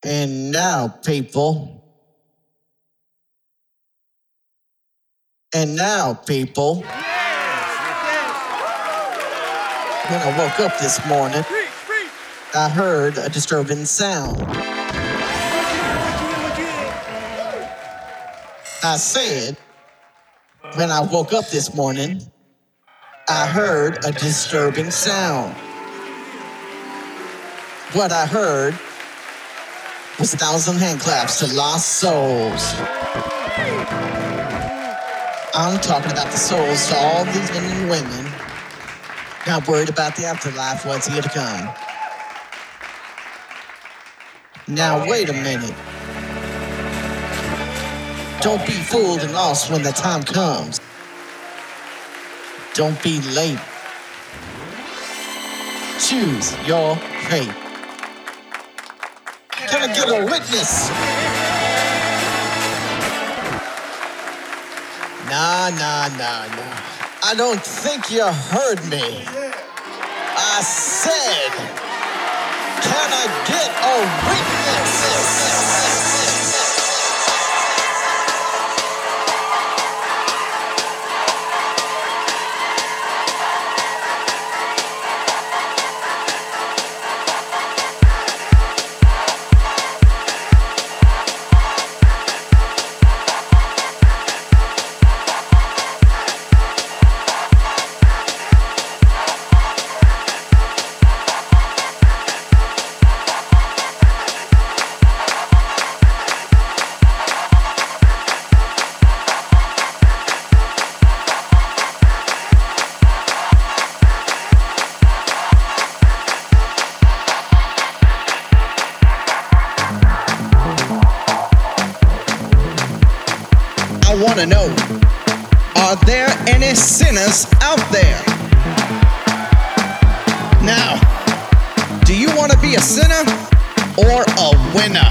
And now, people. And now, people. When I woke up this morning, I heard a disturbing sound. I said, when I woke up this morning, I heard a disturbing sound. What I heard was 1,000 hand claps to lost souls. I'm talking about the souls to all these men and women not worried about the afterlife, what's here to come. Now, wait a minute. Don't be fooled and lost when the time comes. Don't be late. Choose your fate. Can I get a witness? Nah. I don't think you heard me. I said, can I get a witness? I want to know, are there any sinners out there? Now, do you want to be a sinner or a winner?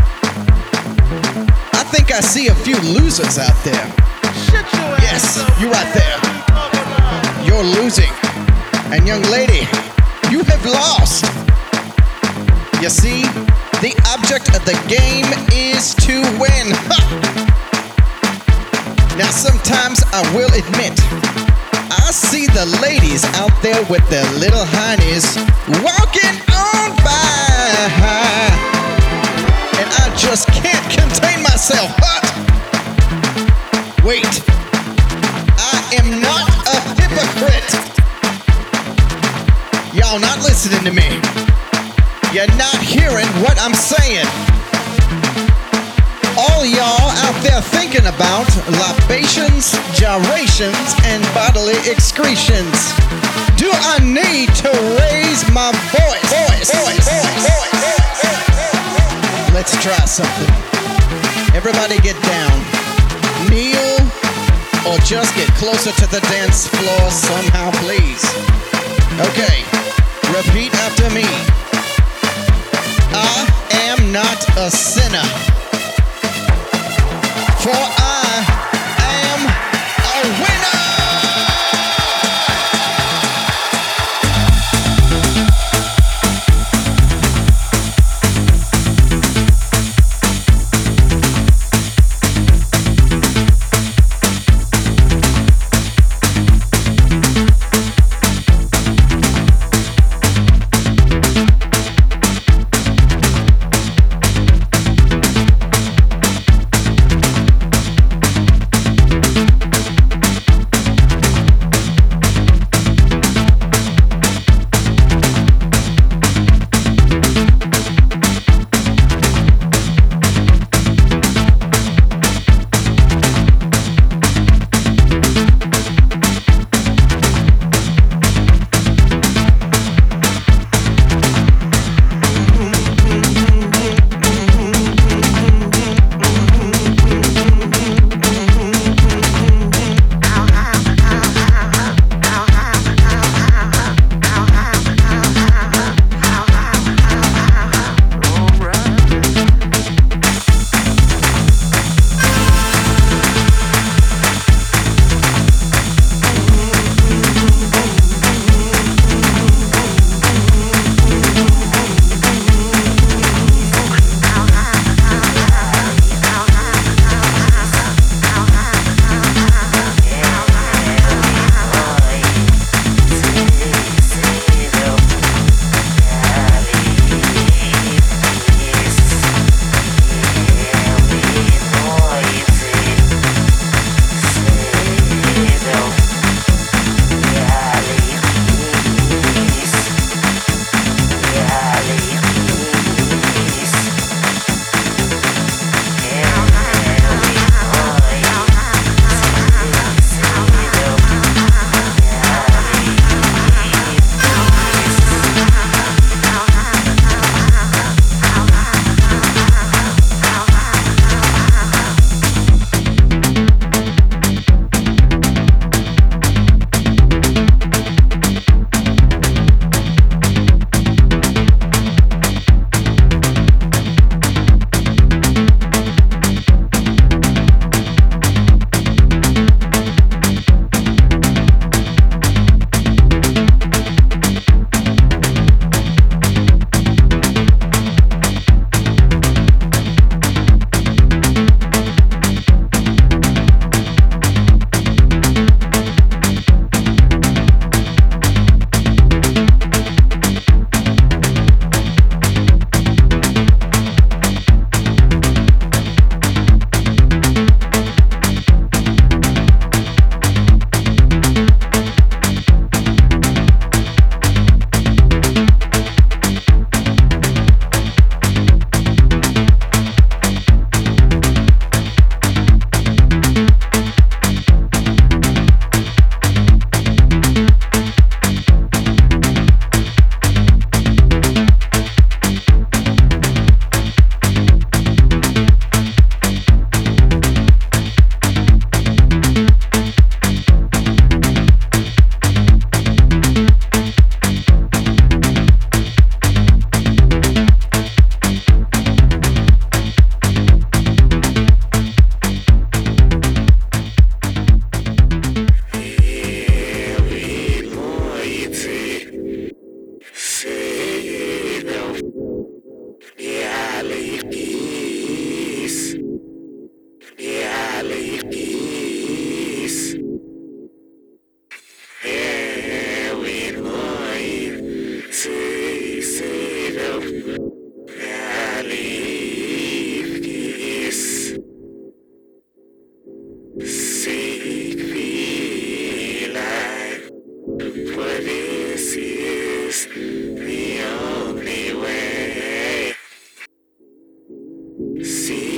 I think I see a few losers out there. Yes, you right there. You're losing. And young lady, you have lost. You see, the object of the game is to win. Now sometimes I will admit, I see the ladies out there with their little heinies walking on by, and I just can't contain myself. But wait, I am not a hypocrite. Y'all not listening to me. You're not hearing what I'm saying. All y'all out there thinking about libations, gyrations, and bodily excretions. Do I need to raise my voice? Let's try something. Everybody get down. Kneel or just get closer to the dance floor somehow, please. Okay, repeat after me. I am not a sinner. For I am a winner! See